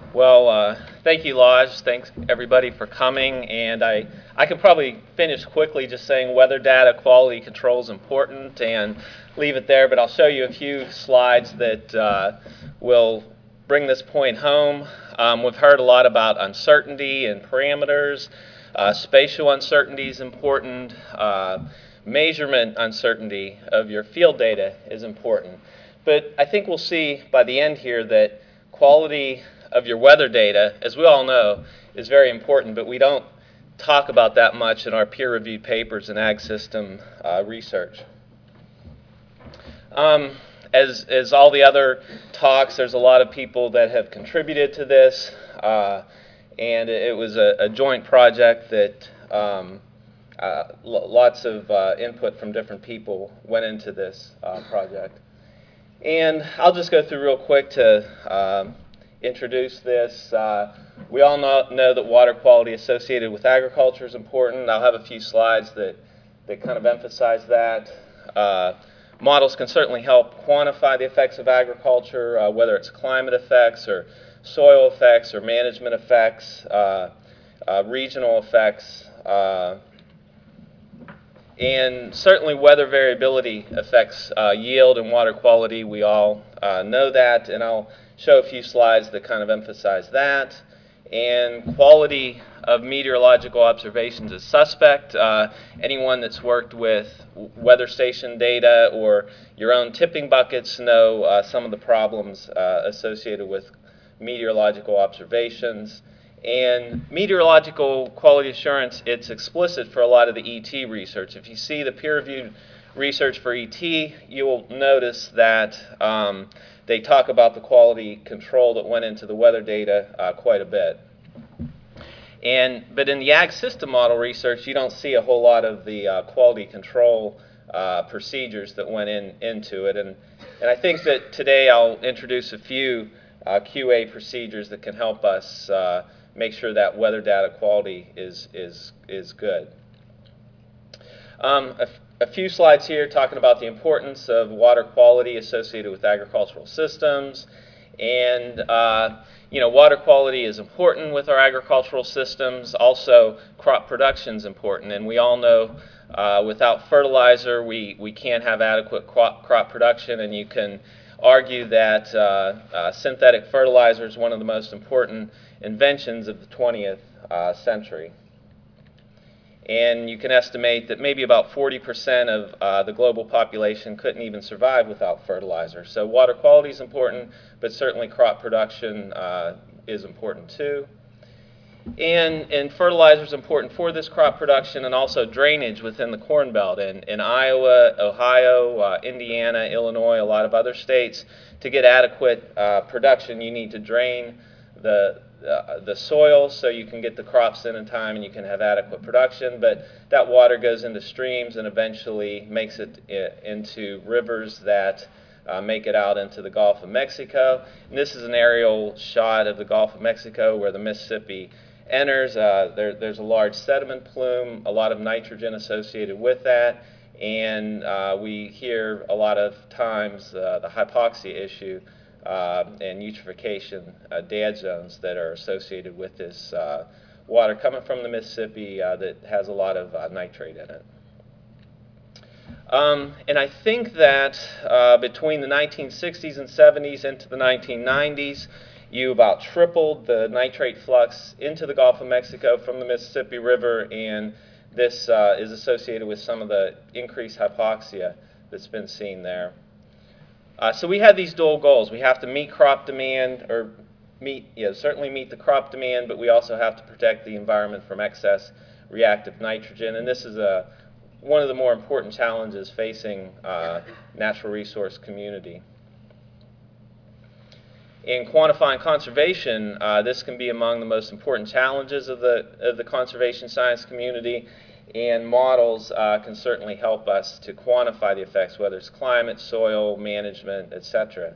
Well, thank you, Lodge. Thanks, everybody, for coming. And I could probably finish quickly just saying weather data quality control is important and leave it there, but I'll show you a few slides that will bring this point home. We've heard a lot about uncertainty and parameters. Spatial uncertainty is important. Measurement uncertainty of your field data is important. But I think we'll see by the end here that quality of your weather data, as we all know, is very important, but we don't talk about that much in our peer-reviewed papers in ag system research. As all the other talks, there's a lot of people that have contributed to this, and it was a joint project that lots of input from different people went into this project. And I'll just go through real quick to introduce this. We all know that water quality associated with agriculture is important. I'll have a few slides that kind of emphasize that. Models can certainly help quantify the effects of agriculture, whether it's climate effects or soil effects or management effects, regional effects, and certainly weather variability affects yield and water quality. We all know that, and I'll show a few slides that kind of emphasize that. And quality of meteorological observations is suspect. Anyone that's worked with weather station data or your own tipping buckets know some of the problems associated with meteorological observations. And meteorological quality assurance, it's explicit for a lot of the ET research. If you see the peer-reviewed research for ET, you will notice that they talk about the quality control that went into the weather data quite a bit. But in the ag system model research, you don't see a whole lot of the quality control procedures that went into it. And I think that today I'll introduce a few QA procedures that can help us make sure that weather data quality is good. A few slides here talking about the importance of water quality associated with agricultural systems. And water quality is important with our agricultural systems. Also, crop production is important. And we all know without fertilizer, we can't have adequate crop production. And you can argue that synthetic fertilizer is one of the most important inventions of the 20th century. And you can estimate that maybe about 40% of the global population couldn't even survive without fertilizer. So water quality is important, but certainly crop production is important too. And fertilizer is important for this crop production and also drainage within the Corn Belt. In Iowa, Ohio, Indiana, Illinois, a lot of other states, to get adequate production, you need to drain the soil so you can get the crops in time and you can have adequate production. But that water goes into streams and eventually makes it into rivers that make it out into the Gulf of Mexico. And this is an aerial shot of the Gulf of Mexico where the Mississippi enters. There's a large sediment plume, a lot of nitrogen associated with that, and we hear a lot of times the hypoxia issue and eutrophication dead zones that are associated with this water coming from the Mississippi that has a lot of nitrate in it. And I think that between the 1960s and 70s into the 1990s, you about tripled the nitrate flux into the Gulf of Mexico from the Mississippi River, and this is associated with some of the increased hypoxia that's been seen there. So we have these dual goals. We have to meet crop demand, or certainly meet the crop demand, but we also have to protect the environment from excess reactive nitrogen. And this is one of the more important challenges facing natural resource community. In quantifying conservation, this can be among the most important challenges of the conservation science community, and models can certainly help us to quantify the effects, whether it's climate, soil, management, etc.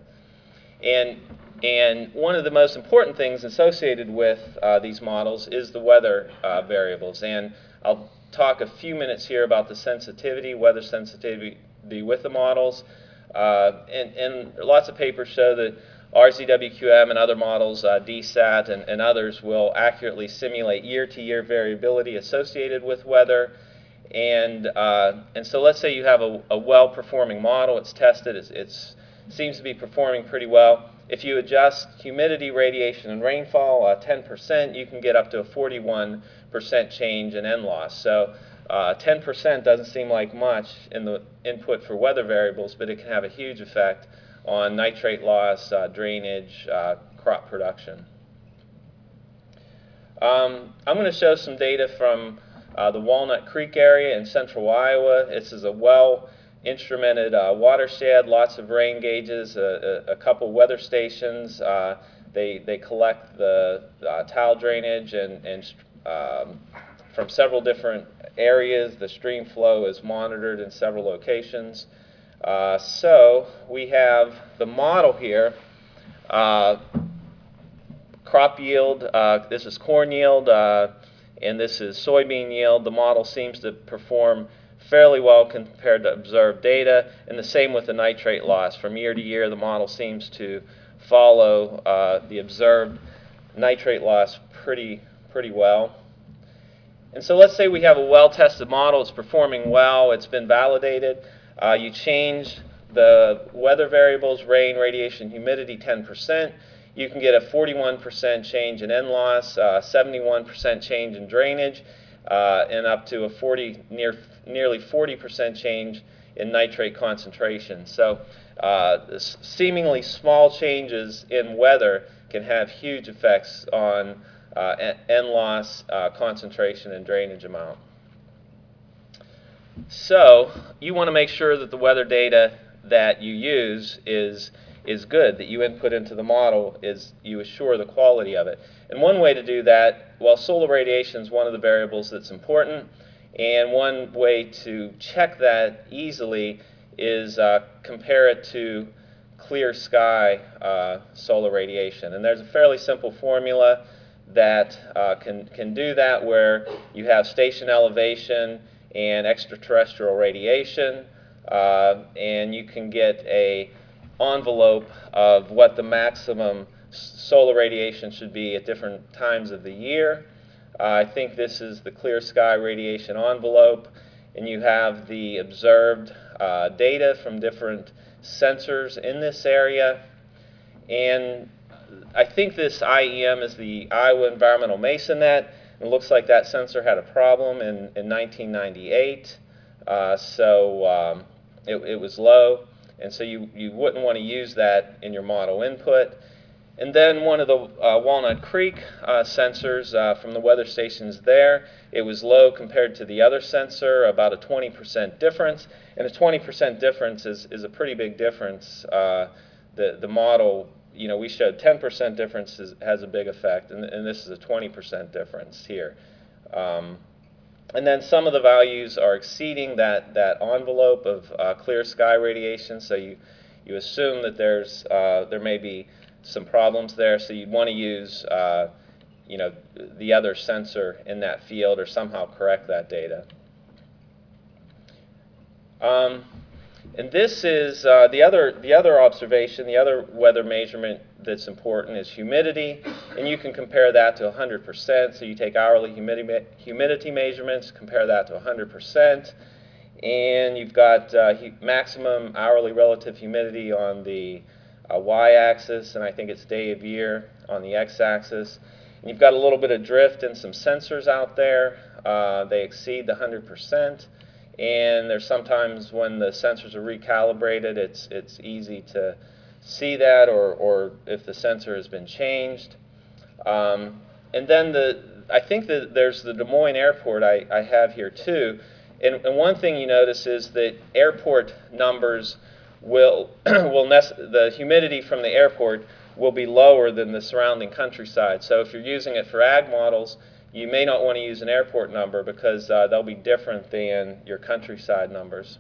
And one of the most important things associated with these models is the weather variables. And I'll talk a few minutes here about the sensitivity, weather sensitivity with the models. And lots of papers show that RZWQM and other models, DSAT and others, will accurately simulate year-to-year variability associated with weather. And so let's say you have a well-performing model. It's tested. It seems to be performing pretty well. If you adjust humidity, radiation, and rainfall 10%, you can get up to a 41% change in N-loss. So 10% doesn't seem like much in the input for weather variables, but it can have a huge effect on nitrate loss, drainage, crop production. I'm going to show some data from the Walnut Creek area in central Iowa. This is a well-instrumented watershed, lots of rain gauges, a couple weather stations. They collect the tile drainage and from several different areas. The stream flow is monitored in several locations. So we have the model here. Crop yield, this is corn yield, and this is soybean yield. The model seems to perform fairly well compared to observed data, and the same with the nitrate loss. From year to year, the model seems to follow the observed nitrate loss pretty well. And so let's say we have a well-tested model. It's performing well. It's been validated. You change the weather variables, rain, radiation, humidity, 10%. You can get a 41% change in N-loss, 71% change in drainage, and up to a nearly 40% change in nitrate concentration. So seemingly small changes in weather can have huge effects on N-loss, concentration, and drainage amount. So you want to make sure that the weather data that you use is good, that you input into the model, you assure the quality of it. And one way to do that, well, solar radiation is one of the variables that's important, and one way to check that easily is compare it to clear sky solar radiation. And there's a fairly simple formula that can do that, where you have station elevation and extraterrestrial radiation, and you can get a envelope of what the maximum solar radiation should be at different times of the year. I think this is the clear sky radiation envelope, and you have the observed data from different sensors in this area. And I think this IEM is the Iowa Environmental MESANet. It looks like that sensor had a problem in 1998, so it was low, and so you wouldn't want to use that in your model input. And then one of the Walnut Creek sensors from the weather stations there, it was low compared to the other sensor, about a 20% difference, and a 20% difference is a pretty big difference. The model, we showed 10% difference has a big effect, and this is a 20% difference here. And then some of the values are exceeding that envelope of clear sky radiation, so you assume that there may be some problems there, so you'd want to use the other sensor in that field or somehow correct that data. And this is the other observation, the other weather measurement that's important is humidity, and you can compare that to 100%. So you take hourly humidity measurements, compare that to 100%, and you've got maximum hourly relative humidity on the y-axis, and I think it's day of year on the x-axis. And you've got a little bit of drift and some sensors out there. They exceed the 100%. And there's sometimes when the sensors are recalibrated, it's easy to see that, or if the sensor has been changed. And then I think that there's the Des Moines Airport I have here too. And one thing you notice is that airport numbers the humidity from the airport will be lower than the surrounding countryside. So if you're using it for ag models, you may not want to use an airport number because they'll be different than your countryside numbers.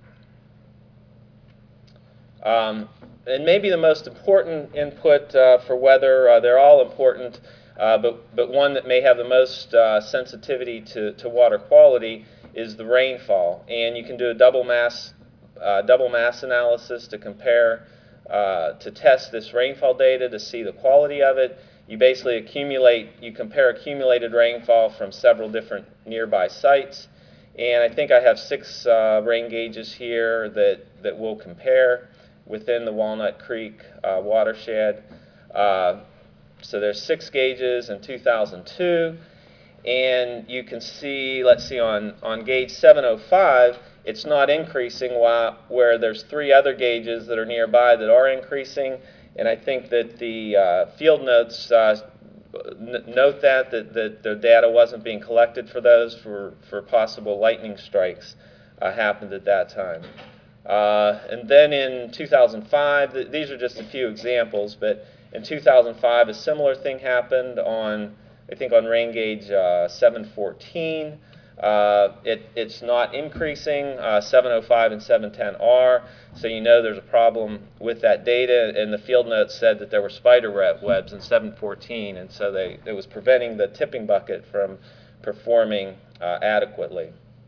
And maybe the most important input for weather, they're all important, but one that may have the most sensitivity to water quality is the rainfall. And you can do a double mass analysis to compare to test this rainfall data to see the quality of it. You basically compare accumulated rainfall from several different nearby sites. And I think I have 6 rain gauges here that we'll compare within the Walnut Creek watershed. So there's 6 gauges in 2002. And you can see, let's see, on gauge 705, it's not increasing, where there's 3 other gauges that are nearby that are increasing. And I think that the field notes note that the data wasn't being collected for those for possible lightning strikes happened at that time. And then in 2005, these are just a few examples, but in 2005 a similar thing happened on, I think, on rain gauge 714. It's not increasing. 705 and 710 are. So you know there's a problem with that data, and the field notes said that there were spider webs in 714, and so it was preventing the tipping bucket from performing adequately.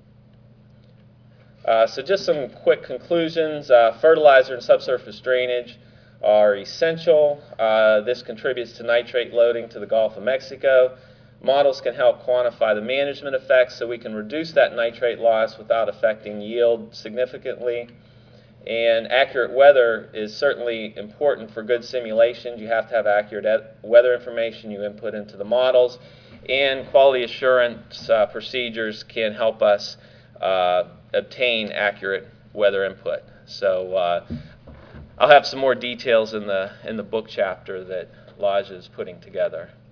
So just some quick conclusions. Fertilizer and subsurface drainage are essential. This contributes to nitrate loading to the Gulf of Mexico. Models can help quantify the management effects so we can reduce that nitrate loss without affecting yield significantly. And accurate weather is certainly important for good simulations. You have to have accurate weather information you input into the models. And quality assurance procedures can help us obtain accurate weather input. So I'll have some more details in the book chapter that Lodge is putting together.